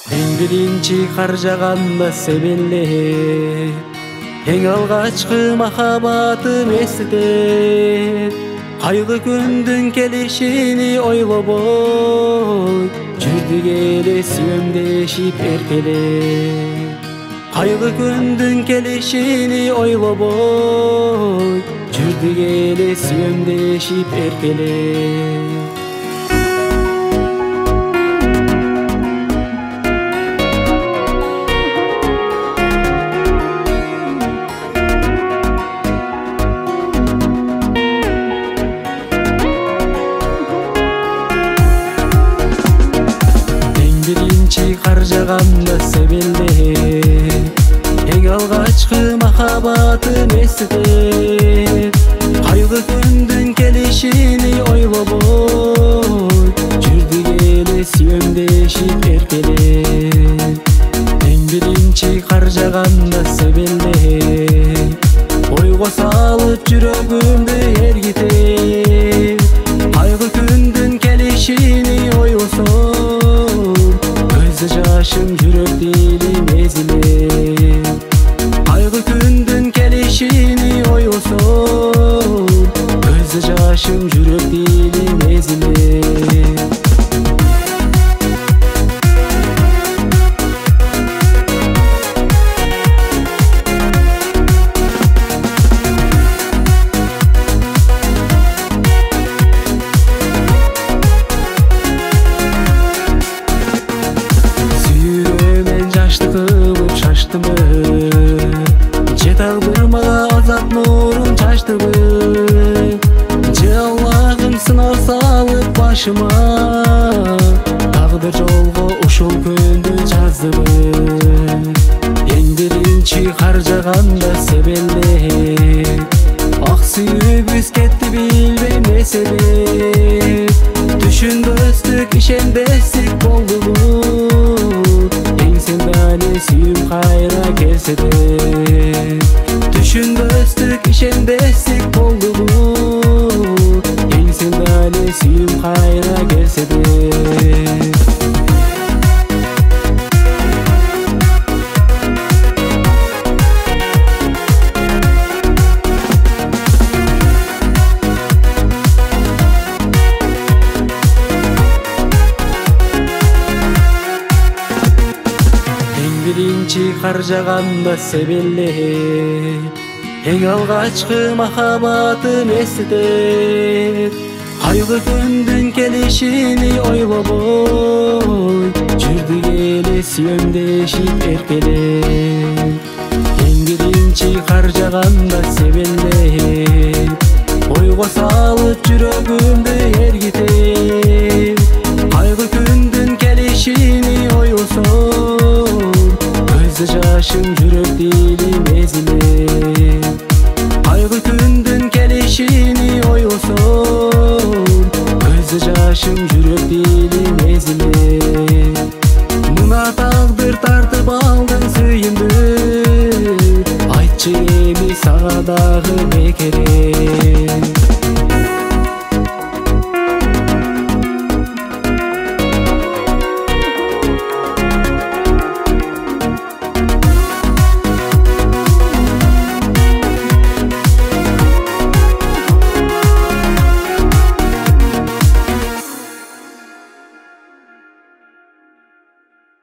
Эң биринчи кар жаганда себелеп, эң алгачкы махаббатым эстетет. Кайгы күндүн келишини ойлобой, жүрдүк эле сүйөмдешип эркелеп. Кайгы күндүн келишини ойлобой, жүрдүк эле сүйөмдешип эркелеп. Кар жаганда себелеп, эң алгачкы махаббатым эстетет. Кайгы күндүн келишини ойлобой, жүрдүк эле сүйөмдешип эркелеп. Эң биринчи кар жаганда себелеп, ойго салып жүрөгүмдү эргитеп. Кайгы күндүн келишини ойлосом, жашым жүрөк дилим эзилет. Кайгы күндүн келишини ойлосом, көз жашым жүрөк дилим эзилет. Же тагдыр мага азат нурун чачтыбы, же Аллахым сынак салып башыма, тагдыр жолго ушул күндү жаздыбы. Эң биринчи кар жаганда себелеп, ак сүйүүбүз кетти билбейм эмне себеп. Түшүнбөстүк, ишенбестик болдубу, эңсемдали сүйүм кайра келсе де. Түшүнбөстүк, ишенбестик болдубу, эңсемдали сүйүм кайра келсе де. Биринчи кар жаганда себелеп, эң алгачкы махаббатым эстетет. Кайгы күндүн келишини ойлобой, жүрдүк эле сүйөмдешип эркелеп. Эң биринчи кар жаганда себелеп, ойго салып жүрөгүмдү эргитеп.